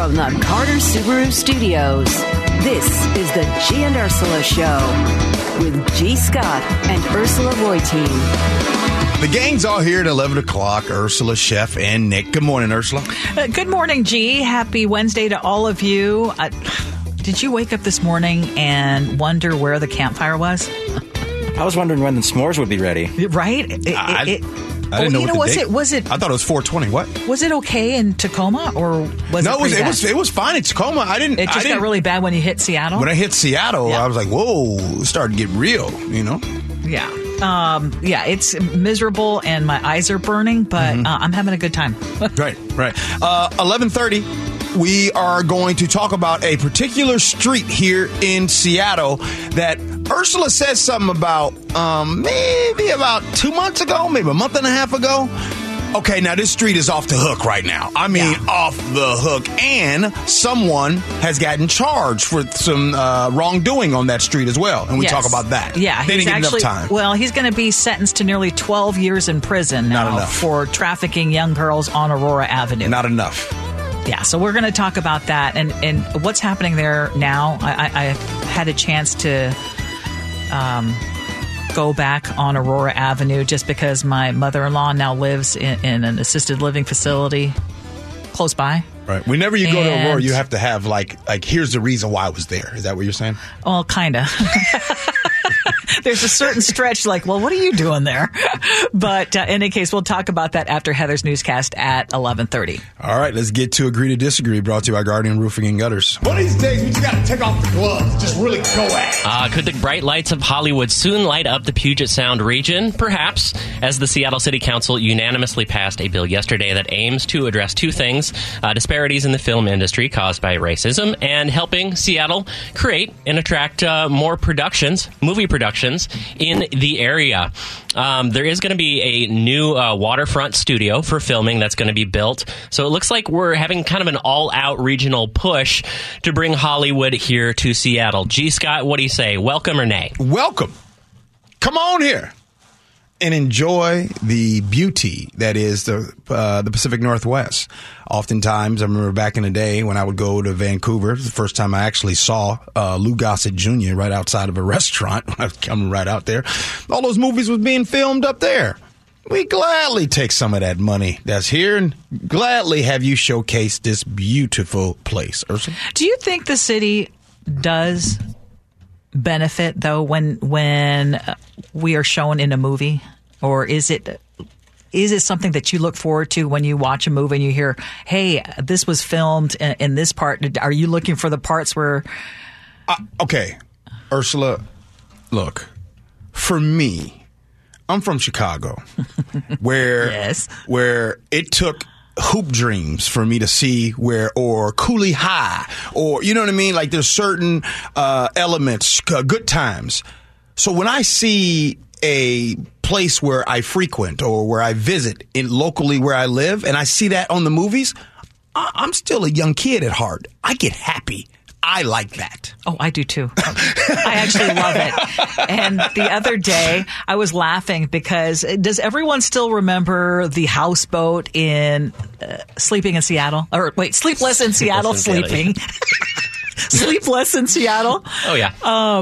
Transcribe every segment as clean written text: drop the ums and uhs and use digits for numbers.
From the Carter Subaru Studios, this is the G and Ursula Show with G. Scott and Ursula Reutin. The gang's all here at 11 o'clock. Ursula, Chef, and Nick. Good morning, Ursula. Good morning, G. Happy Wednesday to all of you. Did you wake up this morning and wonder where the campfire was? I was wondering when the s'mores would be ready. Right? I didn't know what the date was. I thought it was 420. What? Was it okay in Tacoma, or was no? it was fine in Tacoma. It just got really bad when you hit Seattle. When I hit Seattle, yeah. I was like, "Whoa!" It started to get real. You know? Yeah. It's miserable and my eyes are burning, but I'm having a good time. Right. 11:30. We are going to talk about a particular street here in Seattle that Ursula said something about maybe about 2 months ago, maybe a month and a half ago. Okay, now this street is off the hook right now. I mean, off the hook. And someone has gotten charged for some wrongdoing on that street as well. And we talk about that. Yeah, they didn't get enough time. Well, he's going to be sentenced to nearly 12 years in prison now for trafficking young girls on Aurora Avenue. Not enough. Yeah, so we're going to talk about that and what's happening there now. I had a chance to go back on Aurora Avenue just because my mother-in-law now lives in an assisted living facility close by. Right. Whenever you go to Aurora, you have to have like here's the reason why I was there. Is that what you're saying? Well, kind of. There's a certain stretch like, well, what are you doing there? But in any case, we'll talk about that after Heather's newscast at 11:30. All right, let's get to Agree to Disagree, brought to you by Guardian Roofing and Gutters. One of these days, we just got to take off the gloves. Just really go at it. Could the bright lights of Hollywood soon light up the Puget Sound region? Perhaps, as the Seattle City Council unanimously passed a bill yesterday that aims to address two things, disparities in the film industry caused by racism and helping Seattle create and attract more movie productions in the area. There is going to be a new waterfront studio for filming that's going to be built. So it looks like we're having kind of an all-out regional push to bring Hollywood here to Seattle. G. Scott, what do you say? Welcome or nay? Welcome. Come on here and enjoy the beauty that is the Pacific Northwest. Oftentimes, I remember back in the day when I would go to Vancouver, the first time I actually saw Lou Gossett Jr. right outside of a restaurant when I was coming right out there. All those movies was being filmed up there. We gladly take some of that money that's here and gladly have you showcase this beautiful place. Ursula? Do you think the city does benefit, though, when we are shown in a movie? Or is it something that you look forward to when you watch a movie and you hear, hey, this was filmed in this part? Are you looking for the parts where... Okay, Ursula, look, for me, I'm from Chicago, where it took Hoop Dreams for me to see or Cooley High, or you know what I mean? Like there's certain elements, good times. So when I see a place where I frequent or where I visit locally where I live, and I see that on the movies, I'm still a young kid at heart. I get happy. I like that. Oh, I do too. I actually love it. And the other day, I was laughing because does everyone still remember the houseboat in Sleeping in Seattle? Or wait, Sleepless in Seattle, Sleeping. Sleepless in Seattle. Oh, yeah.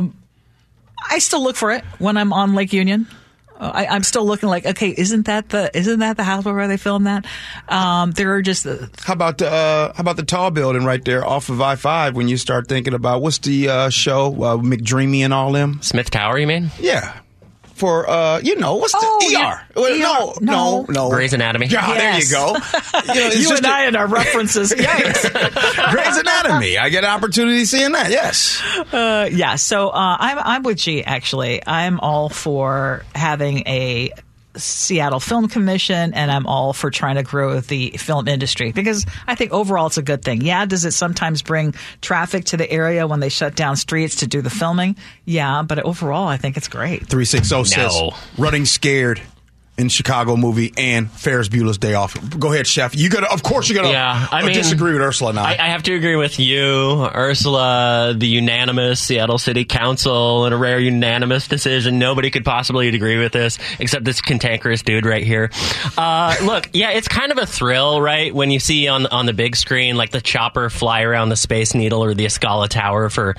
I still look for it when I'm on Lake Union. I'm still looking like, okay, isn't that the house where they filmed that? There are just how about the tall building right there off of I-5 when you start thinking about what's the show McDreamy and all them? Smith Tower, you mean? Yeah. For what's the ER? ER. No. Grey's Anatomy. Yeah, yes. There you go. You and I and our references. Yes. Grey's Anatomy. I get an opportunity seeing that. Yes. So I'm with G. Actually, I'm all for having a Seattle Film Commission, and I'm all for trying to grow the film industry because I think overall it's a good thing. Yeah, does it sometimes bring traffic to the area when they shut down streets to do the filming? Yeah, but overall I think it's great. 360 says, running scared. in Chicago movie and Ferris Bueller's Day Off. Go ahead, Chef. Of course you're gonna disagree with Ursula and I have to agree with you, Ursula, the unanimous Seattle City Council, in a rare unanimous decision. Nobody could possibly agree with this except this cantankerous dude right here. Look, yeah, it's kind of a thrill, right? When you see on the big screen, like the chopper fly around the Space Needle or the Escala Tower for,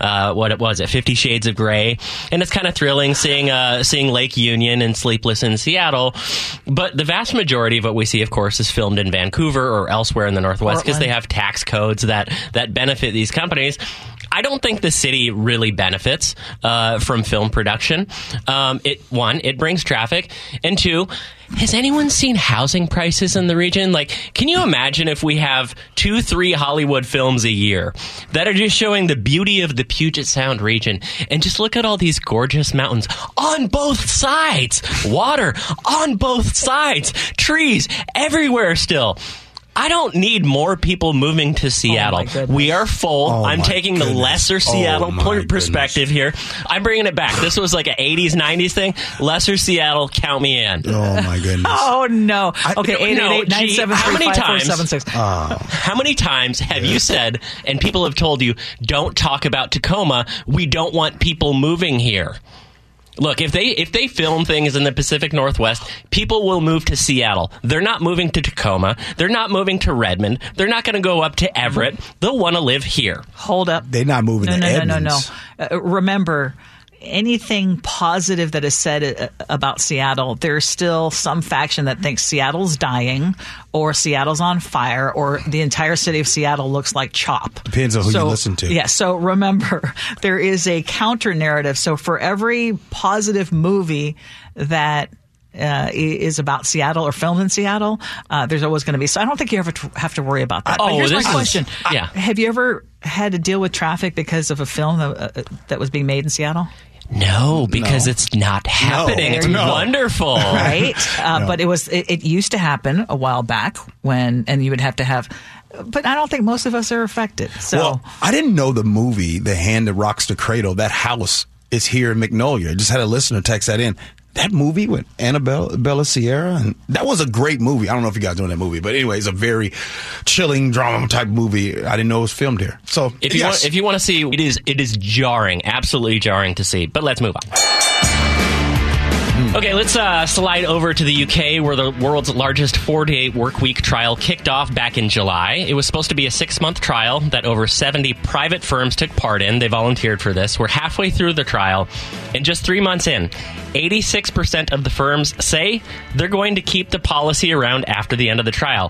50 Shades of Grey. And it's kind of thrilling seeing Lake Union and Sleepless in Seattle. But the vast majority of what we see, of course, is filmed in Vancouver or elsewhere in the Northwest because they have tax codes that benefit these companies. I don't think the city really benefits from film production. It brings traffic, and two, has anyone seen housing prices in the region? Like, can you imagine if we have 2-3 Hollywood films a year that are just showing the beauty of the Puget Sound region, and just look at all these gorgeous mountains on both sides, water on both sides, trees everywhere still. I don't need more people moving to Seattle. We are full. I'm taking the lesser Seattle perspective here. I'm bringing it back. This was like an 80s, 90s thing. Lesser Seattle, count me in. Oh, my goodness. Oh, no. Okay, 888-973-5476. How many times have you said, and people have told you, don't talk about Tacoma, we don't want people moving here? Look, if they film things in the Pacific Northwest, people will move to Seattle. They're not moving to Tacoma. They're not moving to Redmond. They're not going to go up to Everett. They'll want to live here. Hold up. They're not moving to Edmonds. No. Remember, anything positive that is said about Seattle, there's still some faction that thinks Seattle's dying or Seattle's on fire or the entire city of Seattle looks like CHOP. Depends on who you listen to. Yeah, so remember, there is a counter narrative. So for every positive movie that is about Seattle or filmed in Seattle, there's always going to be. So I don't think you ever have to worry about that. But here's my question. Have you ever had to deal with traffic because of a film that was being made in Seattle? No, because it's not happening. It's wonderful. Right? But it used to happen a while back and you would have to have, but I don't think most of us are affected. So well, I didn't know the movie, The Hand That Rocks the Cradle, that house is here in Magnolia. I just had a listener text that in. That movie with Annabella Sierra, and that was a great movie. I don't know if you guys know that movie, but anyway, it's a very chilling drama type movie. I didn't know it was filmed here. So if you want to see, it is jarring, absolutely jarring to see. But let's move on. Okay, let's slide over to the UK, where the world's largest 4-day workweek trial kicked off back in July. It was supposed to be a 6-month trial that over 70 private firms took part in. They volunteered for this. We're halfway through the trial, and just 3 months in, 86% of the firms say they're going to keep the policy around after the end of the trial.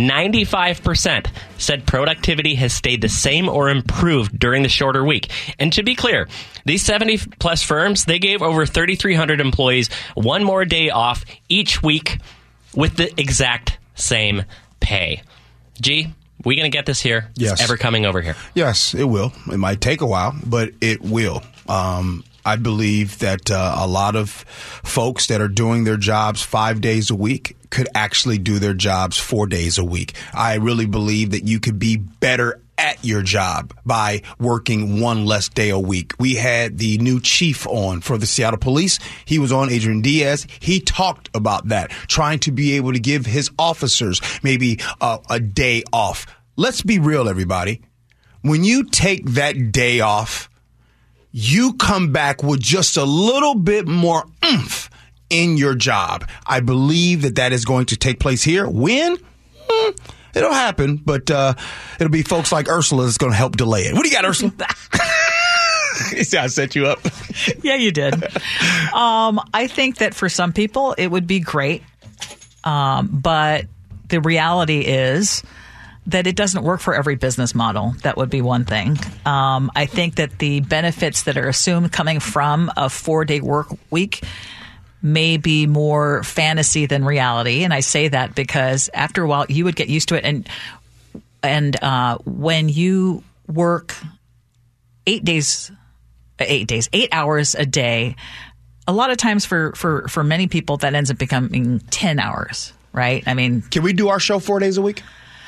95% said productivity has stayed the same or improved during the shorter week. And to be clear, these 70-plus firms, they gave over 3,300 employees one more day off each week with the exact same pay. G, we going to get this here? Yes. It's ever coming over here? Yes, it will. It might take a while, but it will. I believe that a lot of folks that are doing their jobs 5 days a week could actually do their jobs 4 days a week. I really believe that you could be better at your job by working one less day a week. We had the new chief on for the Seattle Police. He was on, Adrian Diaz. He talked about that, trying to be able to give his officers maybe a day off. Let's be real, everybody. When you take that day off, you come back with just a little bit more oomph in your job. I believe that is going to take place here. When? It'll happen, but it'll be folks like Ursula that's going to help delay it. What do you got, Ursula? You see, I set you up. Yeah, you did. I think that for some people it would be great, but the reality is that it doesn't work for every business model. That would be one thing. I think that the benefits that are assumed coming from a 4-day work week may be more fantasy than reality. And I say that because after a while you would get used to it. And when you work 8 hours a day, a lot of times for many people that ends up becoming 10 hours, right? I mean, can we do our show 4 days a week?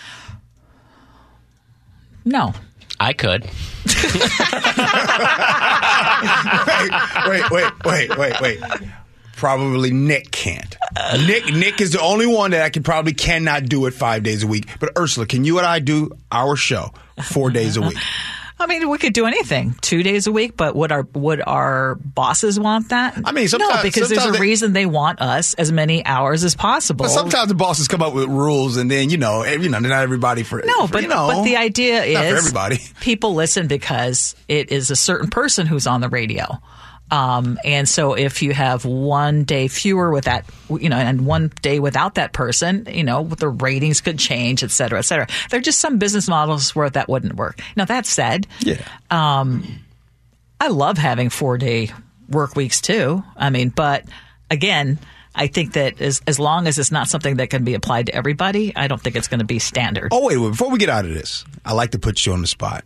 No. I could. Wait. Probably Nick can't. Nick is the only one that cannot do it 5 days a week. But Ursula, can you and I do our show 4 days a week? I mean, we could do anything 2 days a week, but would our bosses want that? I mean, sometimes, no, because there's a reason they want us as many hours as possible. But sometimes the bosses come up with rules, and then not everybody but the idea is not for everybody. People listen because it is a certain person who's on the radio. And so if you have 1 day fewer with that, and 1 day without that person, the ratings could change, et cetera, et cetera. There are just some business models where that wouldn't work. Now, that said, I love having 4-day work weeks too. I mean, but again, I think that as long as it's not something that can be applied to everybody, I don't think it's going to be standard. Oh, wait, before we get out of this, I like to put you on the spot.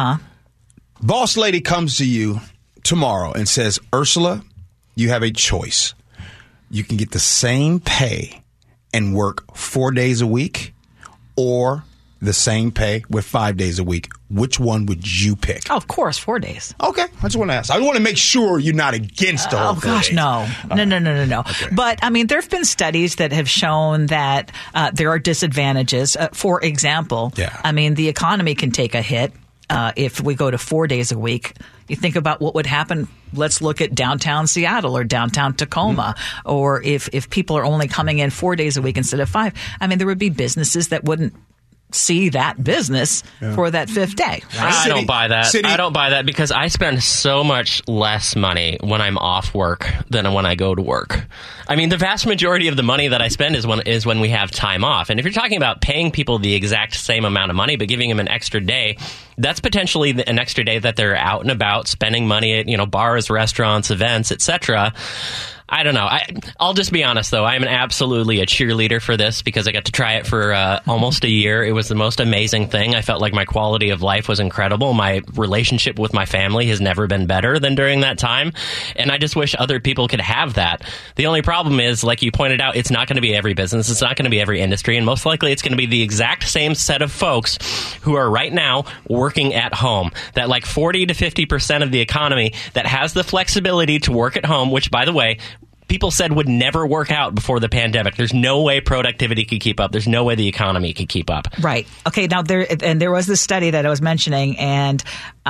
Boss lady comes to you tomorrow and says, Ursula, you have a choice. You can get the same pay and work 4 days a week, or the same pay with 5 days a week. Which one would you pick? Oh, of course, 4 days. Okay. I just want to ask. I want to make sure you're not against the whole 4 days. No. No. Okay. But, I mean, there have been studies that have shown that there are disadvantages. For example, I mean, the economy can take a hit if we go to 4 days a week. You think about what would happen. Let's look at downtown Seattle or downtown Tacoma. Or if people are only coming in 4 days a week instead of 5, I mean, there would be businesses that wouldn't see that business for that 5th day. Right? I don't buy that. I don't buy that because I spend so much less money when I'm off work than when I go to work. I mean, the vast majority of the money that I spend is when we have time off. And if you're talking about paying people the exact same amount of money but giving them an extra day, that's potentially an extra day that they're out and about spending money at, bars, restaurants, events, etc. I don't know. I'll just be honest, though. I'm absolutely a cheerleader for this because I got to try it for almost a year. It was the most amazing thing. I felt like my quality of life was incredible. My relationship with my family has never been better than during that time. And I just wish other people could have that. The only problem is, like you pointed out, it's not going to be every business. It's not going to be every industry. And most likely it's going to be the exact same set of folks who are right now working at home. That like 40 to 50% of the economy that has the flexibility to work at home, which, by the way, people said would never work out before the pandemic. There's no way productivity could keep up. There's no way the economy could keep up. Right. Okay. Now, there was this study that I was mentioning, and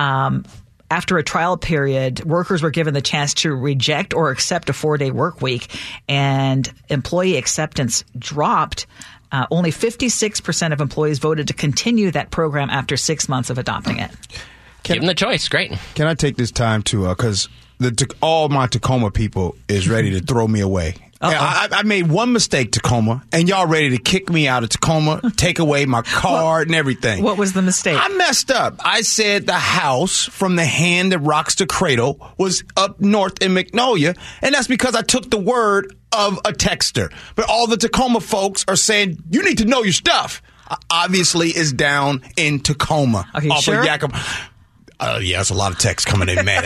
after a trial period, workers were given the chance to reject or accept a 4-day work week, and employee acceptance dropped. Only 56% of employees voted to continue that program after 6 months of adopting it. Give them the choice. Great. Can I take this time to, because all my Tacoma people is ready to throw me away. I made one mistake, Tacoma, and y'all ready to kick me out of Tacoma, take away my card and everything. What was the mistake? I messed up. I said the house from the hand that rocks the cradle was up north in Magnolia, and that's because I took the word of a texter. But all the Tacoma folks are saying, you need to know your stuff. Obviously, it's down in Tacoma. Okay, off sure? of Yakima. Yeah, that's a lot of text coming in, man.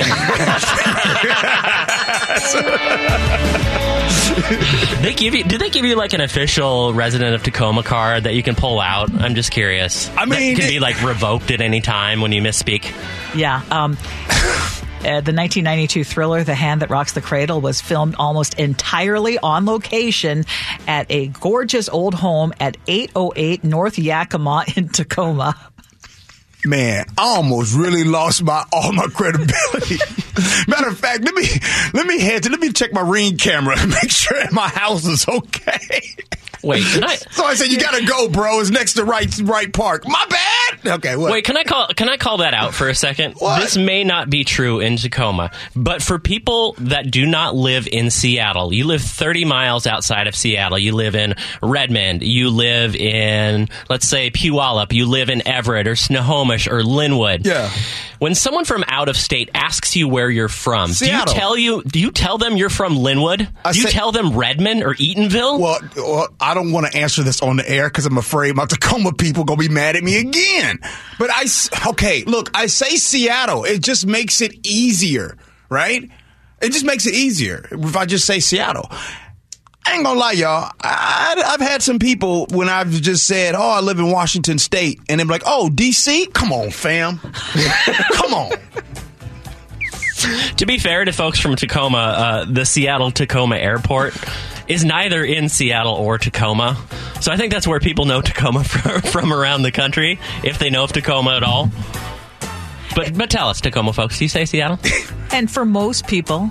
Did they give you like an official resident of Tacoma card that you can pull out? I'm just curious. I mean, that can be like revoked at any time when you misspeak. Yeah. The 1992 thriller, The Hand That Rocks the Cradle, was filmed almost entirely on location at a gorgeous old home at 808 North Yakima in Tacoma. Man, I almost really lost all my credibility. Matter of fact, let me check my Ring camera and make sure my house is okay. Wait, So I said, you gotta go, bro. It's next to Wright Park. My bad. Okay, what? Wait, can I call that out for a second? What? This may not be true in Tacoma, but for people that do not live in Seattle, you live 30 miles outside of Seattle. You live in Redmond. You live in, let's say, Puyallup. You live in Everett or Snohomish or Linwood. Yeah. When someone from out of state asks you where you're from, Seattle. do you tell them you're from Linwood? Do you tell them Redmond or Eatonville? Well, I don't want to answer this on the air because I'm afraid my Tacoma people going to be mad at me again. But I say Seattle. It just makes it easier, right? It just makes it easier if I just say Seattle. I ain't gonna lie, y'all. I've had some people when I've just said, oh, I live in Washington State. And they're like, oh, D.C.? Come on, fam. Come on. To be fair to folks from Tacoma, the Seattle-Tacoma Airport is neither in Seattle or Tacoma. So I think that's where people know Tacoma from around the country, if they know of Tacoma at all. But tell us, Tacoma folks, do you say Seattle? And for most people,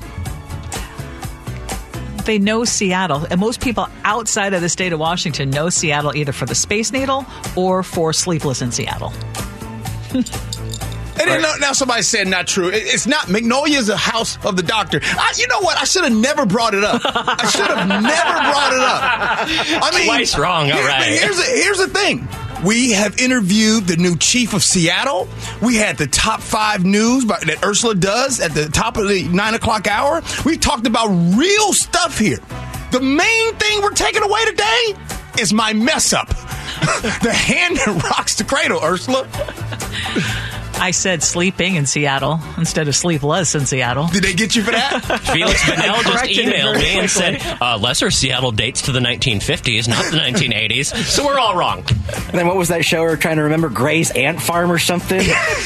they know Seattle. And most people outside of the state of Washington know Seattle either for the Space Needle or for Sleepless in Seattle. And then now somebody said not true. It's not. Magnolia is a house of the doctor. You know what? I should have never brought it up. I should have never brought it up. I mean, twice wrong. All right. Here's the thing. We have interviewed the new chief of Seattle. We had the top 5 news that Ursula does at the top of the 9 o'clock hour. We talked about real stuff here. The main thing we're taking away today is my mess up. The hand that rocks the cradle, Ursula. I said sleeping in Seattle instead of sleepless in Seattle. Did they get you for that? Felix Bennell just emailed me and said, lesser Seattle dates to the 1950s, not the 1980s. So we're all wrong. And then what was that show we were trying to remember? Gray's Ant Farm or something?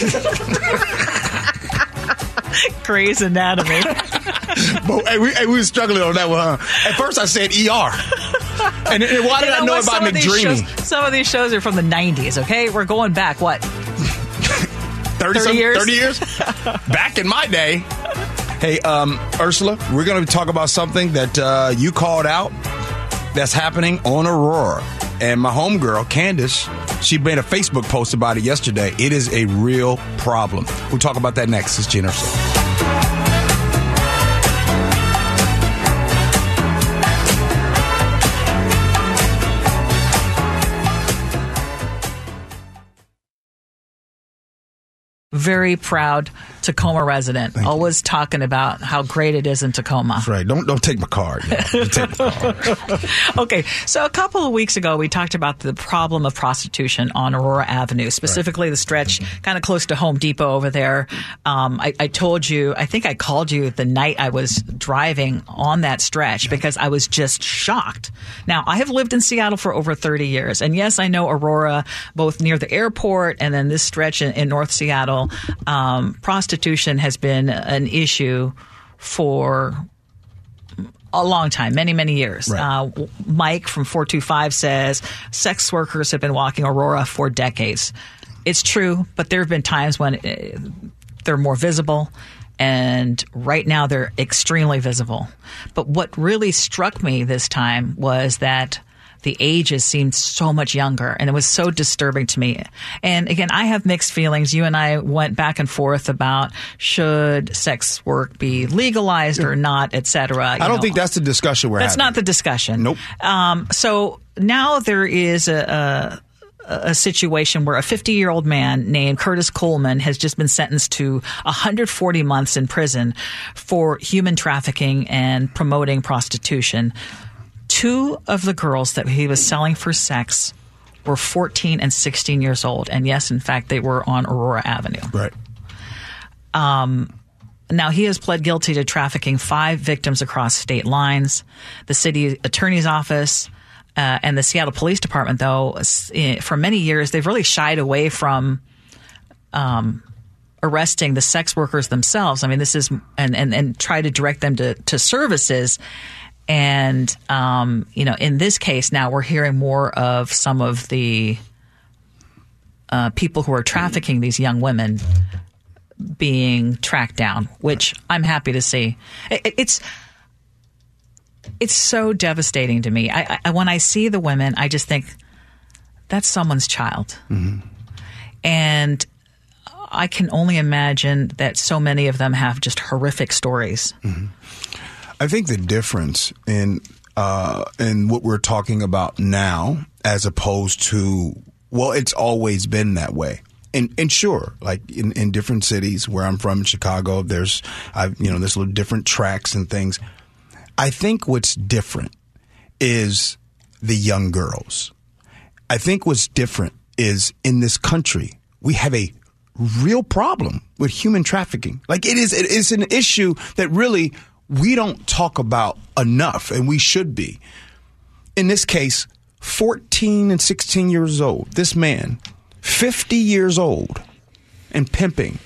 Grey's Anatomy. But, we were struggling on that one, huh? At first I said ER. And why did I know about McDreamy? Some of these shows are from the 90s, okay? We're going back, what? 30 years? 30 years? Back in my day. Hey, Ursula, we're going to talk about something that you called out that's happening on Aurora. And my homegirl, Candace, she made a Facebook post about it yesterday. It is a real problem. We'll talk about that next. It's Gene Ursula. Very proud Tacoma resident. Always talking about how great it is in Tacoma. That's right. Don't take my card. Take my card. Okay, so a couple of weeks ago, we talked about the problem of prostitution on Aurora Avenue, specifically the stretch kind of close to Home Depot over there. I told you, I think I called you the night I was driving on that stretch because I was just shocked. Now, I have lived in Seattle for over 30 years, and yes, I know Aurora, both near the airport and then this stretch in North Seattle. Prostitution has been an issue for a long time, many, many years. Right. Mike from 425 says sex workers have been walking Aurora for decades. It's true, but there have been times when they're more visible, and right now they're extremely visible. But what really struck me this time was that the ages seemed so much younger, and it was so disturbing to me. And again, I have mixed feelings. You and I went back and forth about should sex work be legalized or not, et cetera. I don't think that's the discussion we're having. That's not the discussion. Nope. So now there is a situation where a 50-year-old man named Curtis Coleman has just been sentenced to 140 months in prison for human trafficking and promoting prostitution. 2 of the girls that he was selling for sex were 14 and 16 years old. And yes, in fact, they were on Aurora Avenue. Right. Now, he has pled guilty to trafficking 5 victims across state lines. The city attorney's office and the Seattle Police Department, though, for many years, they've really shied away from arresting the sex workers themselves. I mean, this is and try to direct them to services. And, in this case now we're hearing more of some of the people who are trafficking these young women being tracked down, which I'm happy to see. It's so devastating to me. I when I see the women, I just think that's someone's child. Mm-hmm. And I can only imagine that so many of them have just horrific stories. Mm-hmm. I think the difference in what we're talking about now, as opposed to, well, it's always been that way. And sure, like in different cities where I'm from, Chicago, there's little different tracks and things. I think what's different is the young girls. I think what's different is in this country, we have a real problem with human trafficking. Like it is an issue that really we don't talk about enough, and we should be. In this case, 14 and 16 years old, this man, 50 years old, and pimping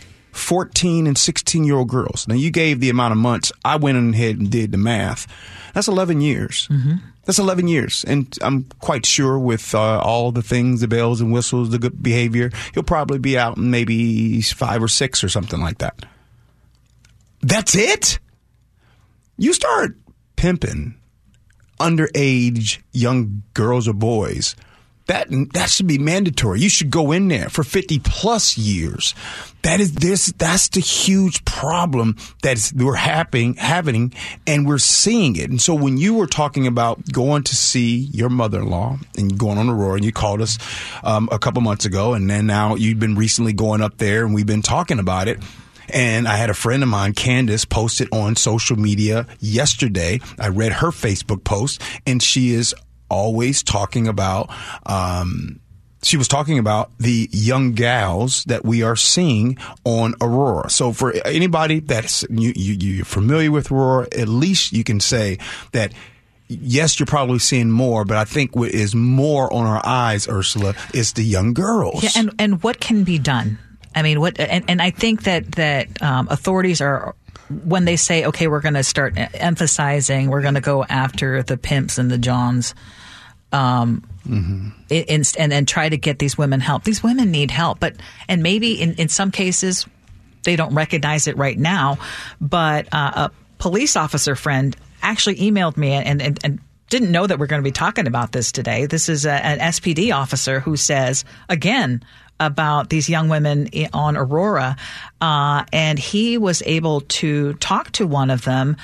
14 and 16-year-old girls. Now, you gave the amount of months. I went ahead and did the math. That's 11 years. Mm-hmm. That's 11 years. And I'm quite sure with all the things, the bells and whistles, the good behavior, he'll probably be out in maybe 5 or 6 or something like that. That's it? You start pimping underage young girls or boys. That should be mandatory. You should go in there for 50 plus years. That's the huge problem that we're having, and we're seeing it. And so when you were talking about going to see your mother-in-law and going on Aurora, and you called us a couple months ago, and then now you've been recently going up there, and we've been talking about it. And I had a friend of mine, Candace, post it on social media yesterday. I read her Facebook post, and she is always talking about she was talking about the young gals that we are seeing on Aurora. So for anybody that's you're familiar with Aurora, at least you can say that, yes, you're probably seeing more, but I think what is more on our eyes, Ursula, is the young girls. Yeah, and what can be done? I mean, and I think that authorities are, when they say, okay, we're going to start emphasizing, we're going to go after the pimps and the Johns, and try to get these women help. These women need help, and maybe in some cases they don't recognize it right now. But a police officer friend actually emailed me and didn't know that we're going to be talking about this today. This is an SPD officer who says again about these young women on Aurora, and he was able to talk to one of them,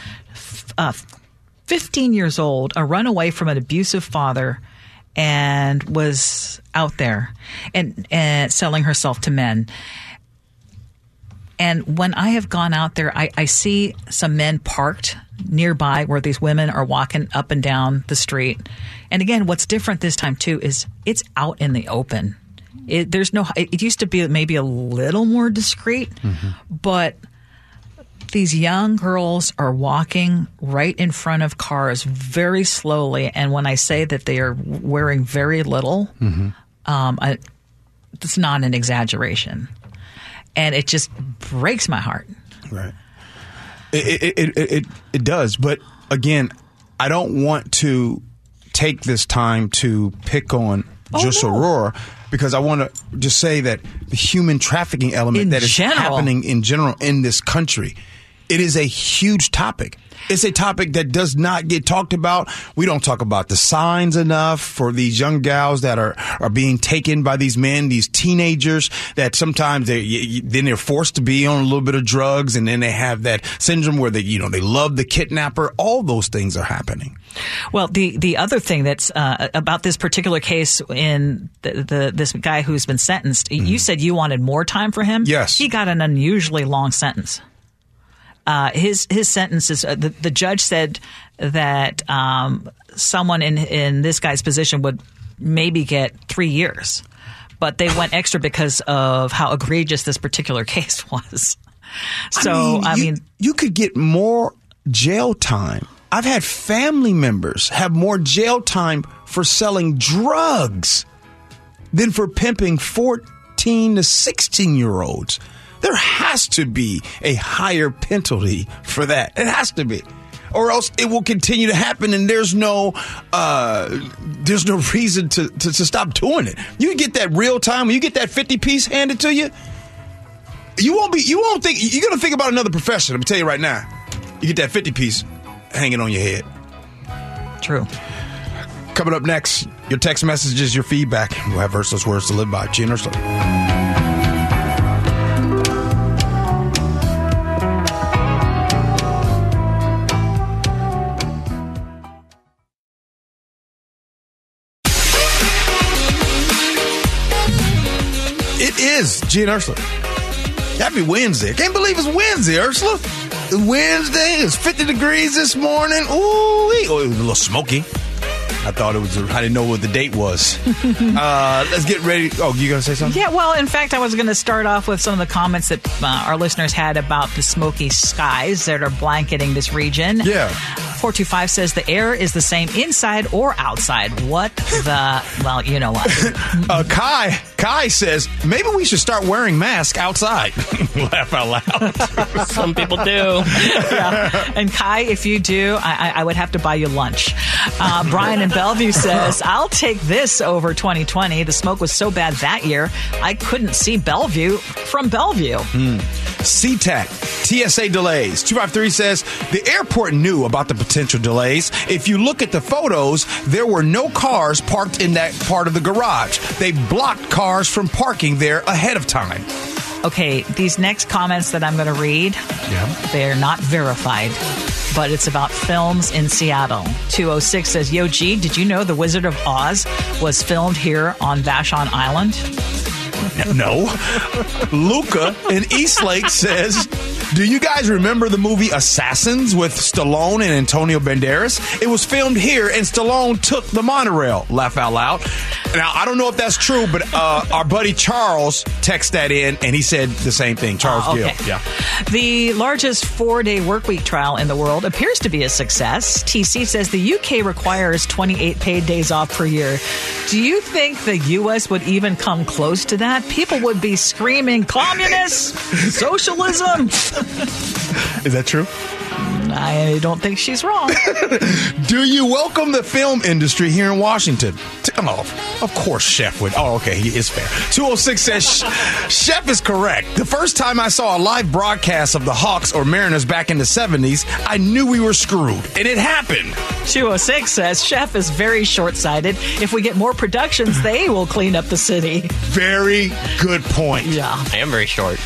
15 years old, a runaway from an abusive father, and was out there and selling herself to men. And when I have gone out there, I see some men parked nearby where these women are walking up and down the street. And again, what's different this time too is it's out in the open. It used to be maybe a little more discreet, but these young girls are walking right in front of cars very slowly. And when I say that they are wearing very little, it's not an exaggeration. And it just breaks my heart. Right. It does. But again, I don't want to take this time to pick on Aurora, because I want to just say that the human trafficking element that is happening in general in this country, it is a huge topic. It's a topic that does not get talked about. We don't talk about the signs enough for these young gals that are being taken by these men, these teenagers that sometimes they're forced to be on a little bit of drugs, and then they have that syndrome where they love the kidnapper. All those things are happening. Well, the other thing that's about this particular case in this guy who's been sentenced, you said you wanted more time for him. Yes. He got an unusually long sentence. His sentence is the judge said that someone in this guy's position would maybe get 3 years, but they went extra because of how egregious this particular case was. So I mean, you could get more jail time. I've had family members have more jail time for selling drugs than for pimping 14 to 16-year-olds. There has to be a higher penalty for that. It has to be. Or else it will continue to happen, and there's no reason to stop doing it. You get that real time, when you get that 50-piece handed to you, you're going to think about another profession. Let me tell you right now. You get that 50-piece hanging on your head. True. Coming up next, your text messages, your feedback. We'll have Ursula's words to live by. G and Ursula. It is G and Ursula. Happy Wednesday. I can't believe it's Wednesday, Ursula. It's Wednesday. It's 50 degrees this morning. Ooh, it was a little smoky. I thought it was. I didn't know what the date was. Let's get ready. Oh, you going to say something? Yeah, well, in fact, I was going to start off with some of the comments that our listeners had about the smoky skies that are blanketing this region. Yeah. 425 says the air is the same inside or outside. What the? Well, you know what. Kai says, maybe we should start wearing masks outside. Laugh out loud. Some people do. Yeah. And Kai, if you do, I would have to buy you lunch. Brian in Bellevue says, I'll take this over 2020. The smoke was so bad that year, I couldn't see Bellevue from Bellevue. SeaTac, TSA delays. 253 says, the airport knew about the potential delays. If you look at the photos, there were no cars parked in that part of the garage. They blocked cars from parking there ahead of time. Okay, these next comments that I'm going to read, they're not verified, but it's about films in Seattle. 206 says, Yo, G, did you know The Wizard of Oz was filmed here on Vashon Island? No. Luca in Eastlake says, do you guys remember the movie Assassins with Stallone and Antonio Banderas? It was filmed here and Stallone took the monorail. Laugh out loud. Now, I don't know if that's true, but our buddy Charles texted that in and he said the same thing. Charles Gill. Yeah. The largest 4-day workweek trial in the world appears to be a success. TC says the UK requires 28 paid days off per year. Do you think the US would even come close to that? People would be screaming, communists, socialism. Is that true? I don't think she's wrong. Do you welcome the film industry here in Washington? Oh, of course Chef would. Oh, okay, he is fair. 206 says, Chef is correct. The first time I saw a live broadcast of the Hawks or Mariners back in the 70s, I knew we were screwed. And it happened. 206 says, Chef is very short-sighted. If we get more productions, they will clean up the city. Very good point. Yeah. I am very short.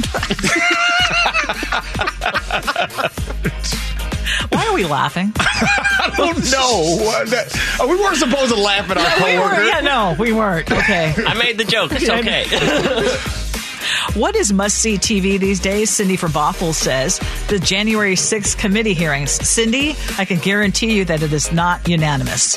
Why are we laughing? I don't know. We weren't supposed to laugh at our coworker. We weren't. Okay. I made the joke. It's okay. What is must-see TV these days? Cindy from Bothell says the January 6th committee hearings. Cindy, I can guarantee you that it is not unanimous.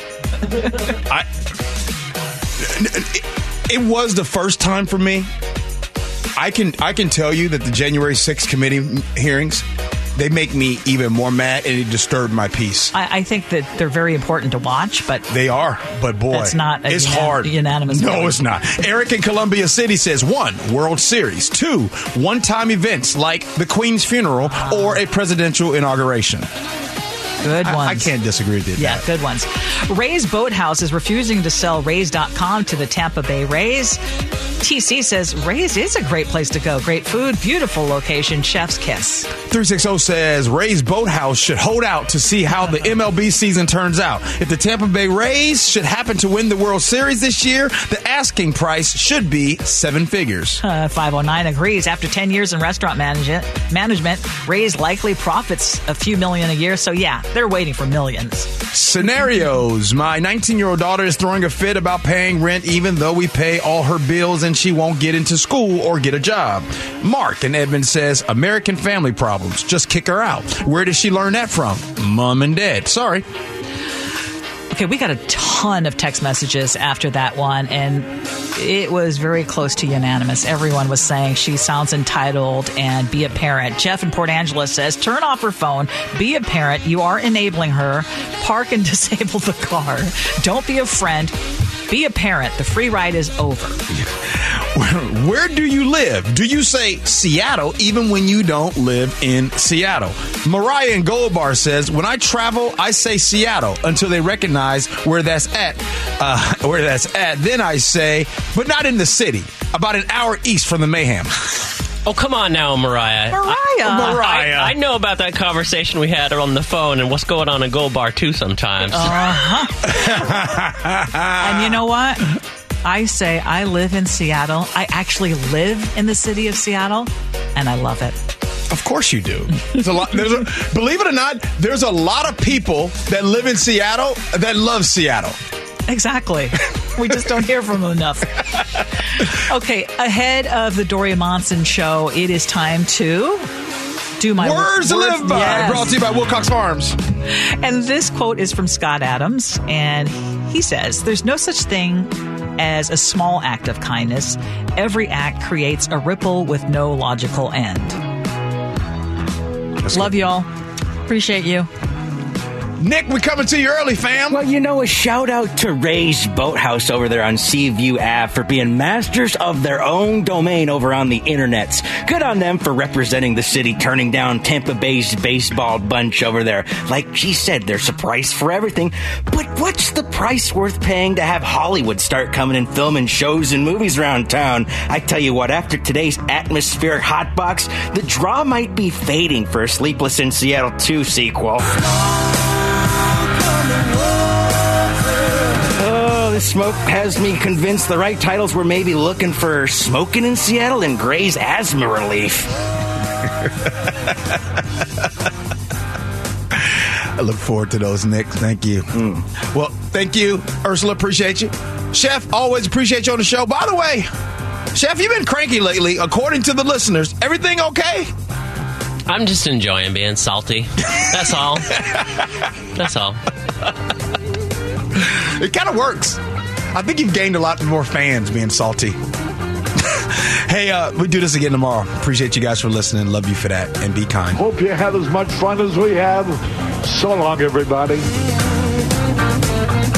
It was the first time for me. I can tell you that the January 6th committee hearings, they make me even more mad, and it disturbed my peace. I think that they're very important to watch, but they are. But boy, it's not. It's hard. Unanimous. No, vote. It's not. Eric in Columbia City says 1, World Series, 2, one-time events like the Queen's funeral or a presidential inauguration. Good ones. I can't disagree with you. Yeah, good ones. Ray's Boathouse is refusing to sell Rays.com to the Tampa Bay Rays. TC says Ray's is a great place to go. Great food, beautiful location, chef's kiss. 360 says Ray's Boathouse should hold out to see how the MLB season turns out. If the Tampa Bay Rays should happen to win the World Series this year, the asking price should be 7 figures. 509 agrees. After 10 years in restaurant management, Ray's likely profits a few million a year. So yeah, they're waiting for millions. Scenarios. My 19-year-old daughter is throwing a fit about paying rent even though we pay all her bills and she won't get into school or get a job. Mark in Edmond says, American family problems. Just kick her out. Where did she learn that from? Mom and dad. Sorry. Okay, we got a ton of text messages after that one, and it was very close to unanimous. Everyone was saying she sounds entitled and be a parent. Jeff in Port Angeles says, turn off her phone, be a parent. You are enabling her. Park and disable the car. Don't be a friend. Be a parent. The free ride is over. Where do you live? Do you say Seattle even when you don't live in Seattle? Mariah in Gold Bar says, when I travel, I say Seattle until they recognize where that's at. Then I say, but not in the city. About an hour east from the Mayhem. Oh, come on now, Mariah. I know about that conversation we had on the phone and what's going on in Gold Bar, too, sometimes. And you know what? I say I live in Seattle. I actually live in the city of Seattle, and I love it. Of course you do. Believe it or not, there's a lot of people that live in Seattle that love Seattle. Exactly. We just don't hear from them enough. Okay, ahead of the Doria Monson show, it is time to do my Words to Live By, yes. Brought to you by Wilcox Farms. And this quote is from Scott Adams, and he says, there's no such thing as a small act of kindness. Every act creates a ripple with no logical end. Love y'all. Appreciate you. Nick, we coming to you early, fam. Well, a shout out to Ray's Boathouse over there on Seaview Ave for being masters of their own domain over on the internets. Good on them for representing the city, turning down Tampa Bay's baseball bunch over there. Like she said, there's a price for everything. But what's the price worth paying to have Hollywood start coming and filming shows and movies around town? I tell you what, after today's atmospheric hotbox, the draw might be fading for a Sleepless in Seattle 2 sequel. This smoke has me convinced the right titles were maybe looking for Smoking in Seattle and Gray's Asthma Relief. I look forward to those, Nick. Thank you. Well, thank you, Ursula. Appreciate you. Chef, always appreciate you on the show. By the way, Chef, you've been cranky lately. According to the listeners, everything okay? I'm just enjoying being salty. That's all. That's all. It kind of works. I think you've gained a lot more fans being salty. Hey, we do this again tomorrow. Appreciate you guys for listening. Love you for that. And be kind. Hope you had as much fun as we have. So long, everybody.